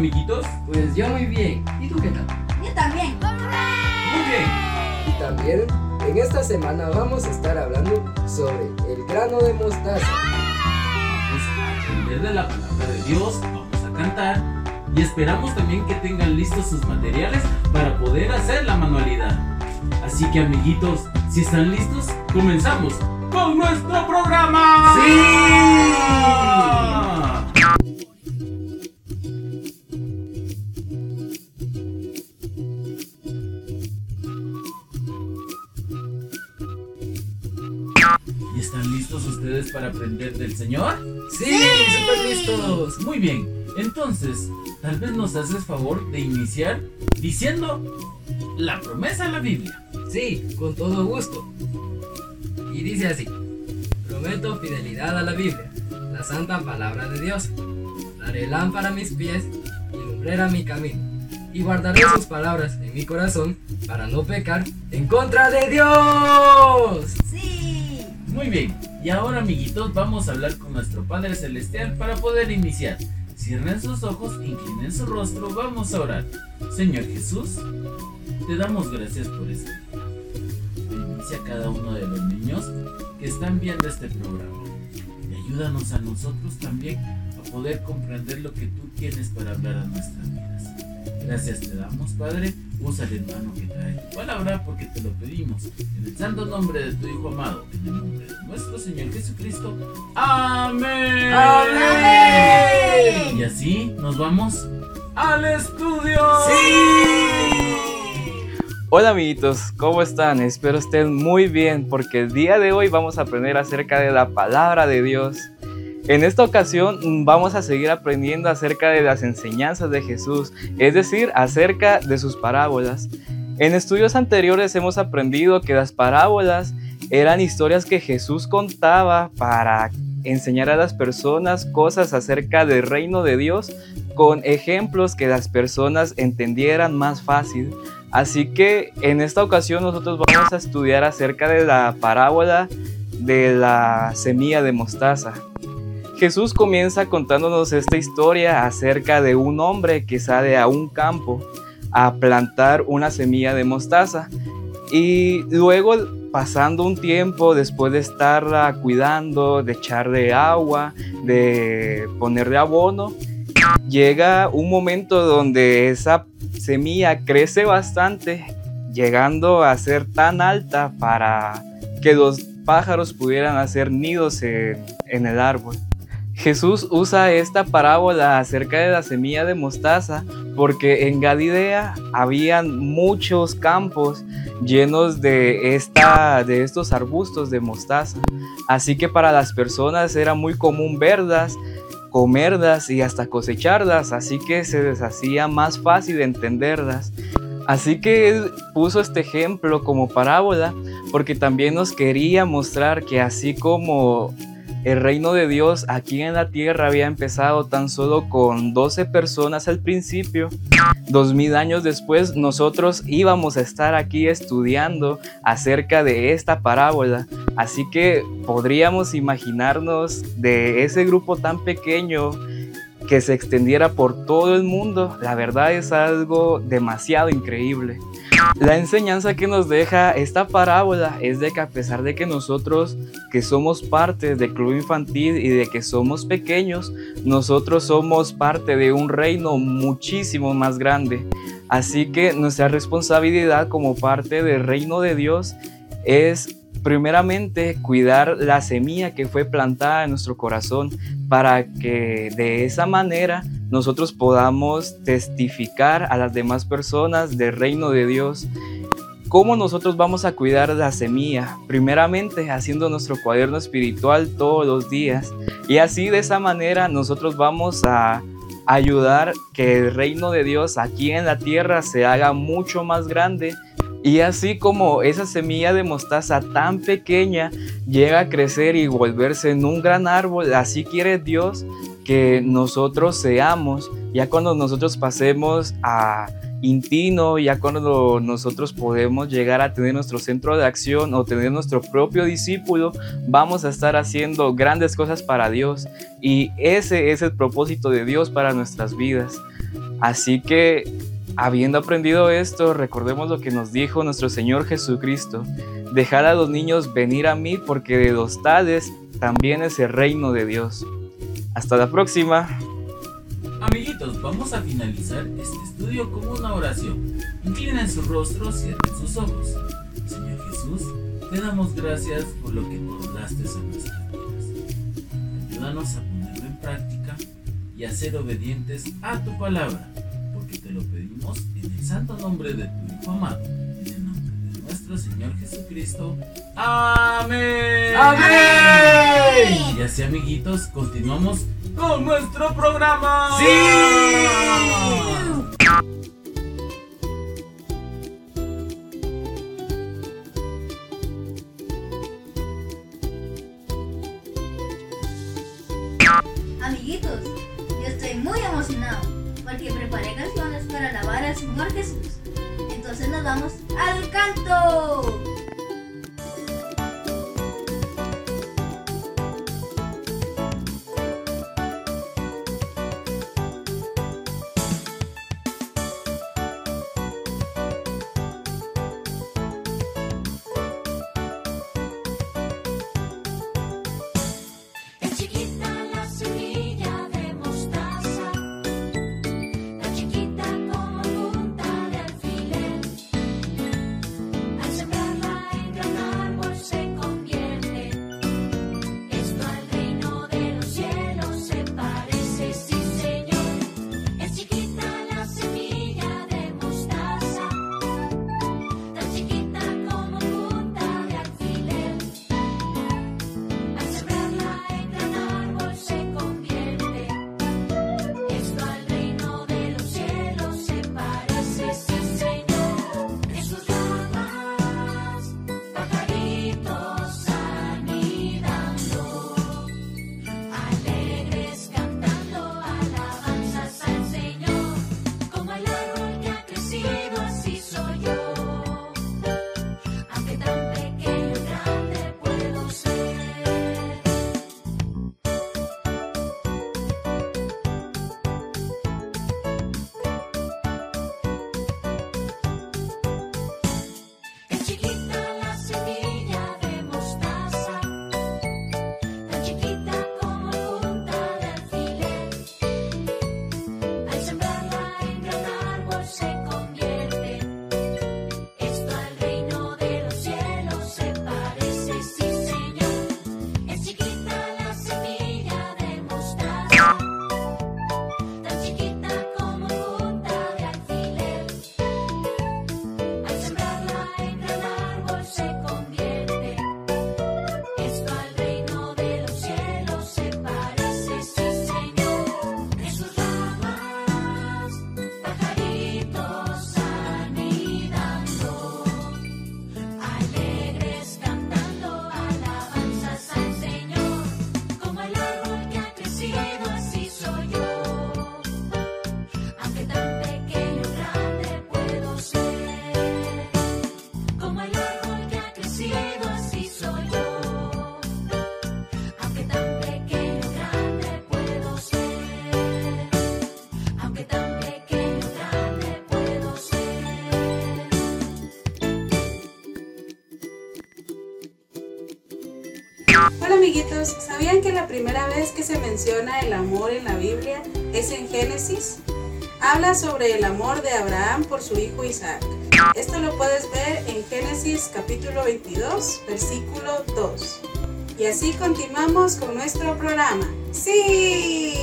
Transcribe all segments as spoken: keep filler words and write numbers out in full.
amiguitos? Pues yo muy bien. ¿Y tú qué tal? Yo también. Muy bien. Y también en esta semana vamos a estar hablando sobre el grano de mostaza. Vamos a aprender de la palabra de Dios, vamos a cantar y esperamos también que tengan listos sus materiales para poder hacer la manualidad. Así que amiguitos, si están listos, comenzamos con nuestro programa. ¡Sí! ¿Y están listos ustedes para aprender del Señor? ¡Sí! ¡Súper listos! Muy bien, entonces, tal vez nos haces favor de iniciar diciendo la promesa de la Biblia. Sí, con todo gusto. Y dice así: prometo fidelidad a la Biblia, la santa palabra de Dios. Daré lámpara a mis pies y lumbrera mi camino. Y guardaré sus palabras en mi corazón para no pecar en contra de Dios. Sí. Muy bien, y ahora amiguitos vamos a hablar con nuestro Padre Celestial para poder iniciar. Cierren sus ojos, inclinen su rostro, vamos a orar. Señor Jesús, te damos gracias por este día. Bendice a cada uno de los niños que están viendo este programa. Y ayúdanos a nosotros también a poder comprender lo que tú tienes para hablar a nuestras vidas. Gracias te damos, Padre. Usa el hermano que trae tu palabra porque te lo pedimos. En el santo nombre de tu Hijo amado, en el nombre de nuestro Señor Jesucristo. ¡Amén! ¡Amén! Y así nos vamos al estudio. ¡Sí! Hola amiguitos, ¿cómo están? Espero estén muy bien porque el día de hoy vamos a aprender acerca de la palabra de Dios. En esta ocasión vamos a seguir aprendiendo acerca de las enseñanzas de Jesús, es decir, acerca de sus parábolas. En estudios anteriores hemos aprendido que las parábolas eran historias que Jesús contaba para enseñar a las personas cosas acerca del reino de Dios con ejemplos que las personas entendieran más fácil. Así que en esta ocasión nosotros vamos a estudiar acerca de la parábola de la semilla de mostaza. Jesús comienza contándonos esta historia acerca de un hombre que sale a un campo a plantar una semilla de mostaza y luego, pasando un tiempo, después de estarla cuidando, de echarle agua, de ponerle abono, llega un momento donde esa semilla crece bastante, llegando a ser tan alta para que los pájaros pudieran hacer nidos en, en el árbol. Jesús usa esta parábola acerca de la semilla de mostaza porque en Galilea habían muchos campos llenos de, esta, de estos arbustos de mostaza. Así que para las personas era muy común verlas, comerlas y hasta cosecharlas, así que se les hacía más fácil entenderlas. Así que él puso este ejemplo como parábola porque también nos quería mostrar que así como el reino de Dios aquí en la tierra había empezado tan solo con doce personas al principio, dos mil años después nosotros íbamos a estar aquí estudiando acerca de esta parábola. Así que podríamos imaginarnos de ese grupo tan pequeño que se extendiera por todo el mundo. La verdad es algo demasiado increíble. La enseñanza que nos deja esta parábola es de que a pesar de que nosotros que somos parte del club infantil y de que somos pequeños, nosotros somos parte de un reino muchísimo más grande. Así que nuestra responsabilidad como parte del reino de Dios es primeramente cuidar la semilla que fue plantada en nuestro corazón para que de esa manera nosotros podamos testificar a las demás personas del reino de Dios. ¿Cómo nosotros vamos a cuidar la semilla? Primeramente haciendo nuestro cuaderno espiritual todos los días y así de esa manera nosotros vamos a ayudar que el reino de Dios aquí en la tierra se haga mucho más grande. Y así como esa semilla de mostaza tan pequeña llega a crecer y volverse en un gran árbol, así quiere Dios que nosotros seamos, ya cuando nosotros pasemos a Intino, ya cuando nosotros podemos llegar a tener nuestro centro de acción o tener nuestro propio discípulo, vamos a estar haciendo grandes cosas para Dios y ese es el propósito de Dios para nuestras vidas. Así que, habiendo aprendido esto, recordemos lo que nos dijo nuestro Señor Jesucristo: dejad a los niños venir a mí, porque de los tales también es el reino de Dios. Hasta la próxima. Amiguitos, vamos a finalizar este estudio con una oración. Inclinen sus rostros, cierren sus ojos. Señor Jesús, te damos gracias por lo que tú hablaste a nuestras vidas. Ayúdanos a ponerlo en práctica y a ser obedientes a tu palabra, porque te lo pedimos en el santo nombre de tu Hijo amado, en el nombre de nuestro Señor Jesucristo. ¡Amén! ¡Amén! Y así, amiguitos, continuamos con nuestro programa. ¡Sí! Amiguitos, yo estoy muy emocionado porque preparé canciones para alabar al Señor Jesús. Entonces nos vamos al canto. Hola amiguitos, ¿sabían que la primera vez que se menciona el amor en la Biblia es en Génesis? Habla sobre el amor de Abraham por su hijo Isaac. Esto lo puedes ver en Génesis capítulo veintidós, versículo dos. Y así continuamos con nuestro programa. ¡Sí!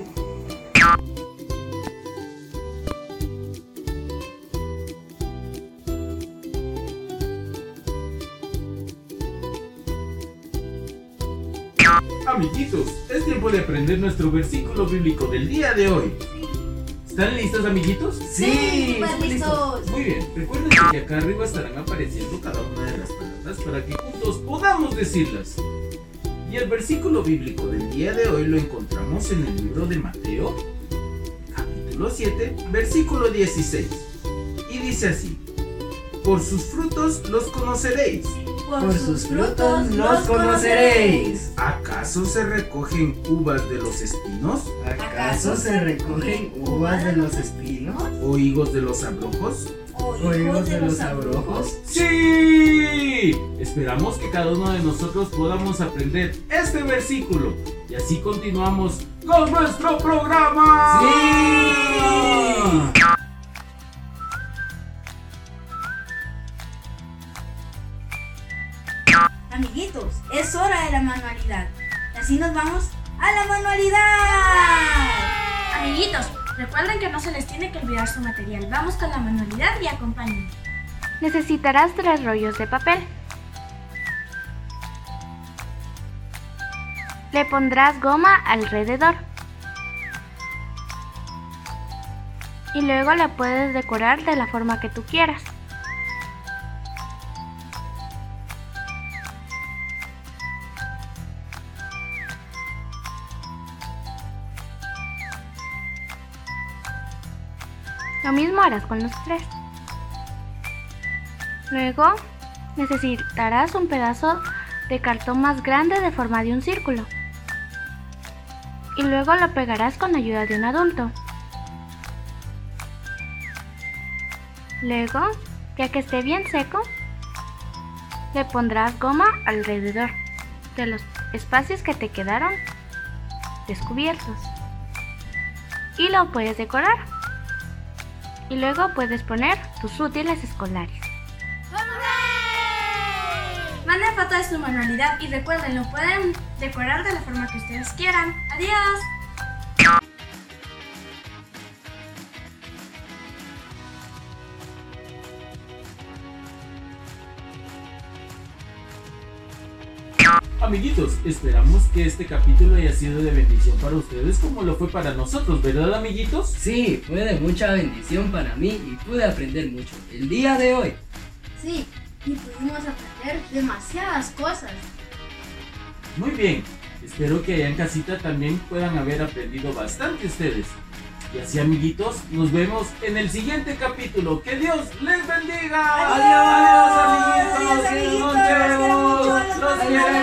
Amiguitos, es tiempo de aprender nuestro versículo bíblico del día de hoy. ¿Están listos, amiguitos? Sí, súper listos. Muy bien, recuerden que acá arriba estarán apareciendo cada una de las palabras para que juntos podamos decirlas. Y el versículo bíblico del día de hoy lo encontramos en el libro de Mateo, capítulo siete, versículo dieciséis. Y dice así: por sus frutos los conoceréis. Por sus frutos los conoceréis. ¿Acaso se recogen uvas de los espinos? ¿Acaso se recogen uvas de los espinos? ¿O higos de los abrojos? ¿O higos de los abrojos? ¡Sí! Esperamos que cada uno de nosotros podamos aprender este versículo. Y así continuamos con nuestro programa. ¡Sí! Amiguitos, es hora de la manualidad. Y así nos vamos a la manualidad. Amiguitos, recuerden que no se les tiene que olvidar su material. Vamos con la manualidad y acompáñenme. Necesitarás tres rollos de papel. Le pondrás goma alrededor. Y luego la puedes decorar de la forma que tú quieras. Lo mismo harás con los tres. Luego necesitarás un pedazo de cartón más grande de forma de un círculo. Y luego lo pegarás con ayuda de un adulto. Luego, ya que esté bien seco, le pondrás goma alrededor de los espacios que te quedaron descubiertos. Y lo puedes decorar. Y luego puedes poner tus útiles escolares. Manden foto de su manualidad y recuerden, lo pueden decorar de la forma que ustedes quieran. ¡Adiós! Amiguitos, esperamos que este capítulo haya sido de bendición para ustedes como lo fue para nosotros, ¿verdad, amiguitos? Sí, fue de mucha bendición para mí y pude aprender mucho el día de hoy. Sí, y pudimos aprender demasiadas cosas. Muy bien, espero que allá en casita también puedan haber aprendido bastante ustedes. Y así, amiguitos, nos vemos en el siguiente capítulo. ¡Que Dios les bendiga! ¡Adiós! ¡Adiós, amiguitos! ¡Adiós, amiguitos! ¡Nos vemos! Los quiero mucho, los ¡Los quiero. queremos!